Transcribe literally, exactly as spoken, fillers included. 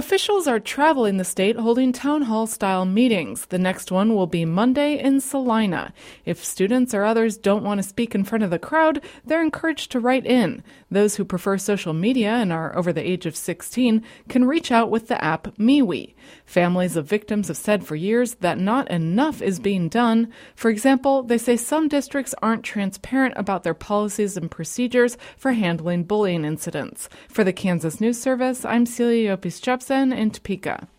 Officials are traveling the state holding town hall-style meetings. The next one will be Monday in Salina. If students or others don't want to speak in front of the crowd, they're encouraged to write in. Those who prefer social media and are over the age of sixteen can reach out with the app MeWe. Families of victims have said for years that not enough is being done. For example, they say some districts aren't transparent about their policies and procedures for handling bullying incidents. For the Kansas News Service, I'm Celia Yopis-Jepsen in Topeka.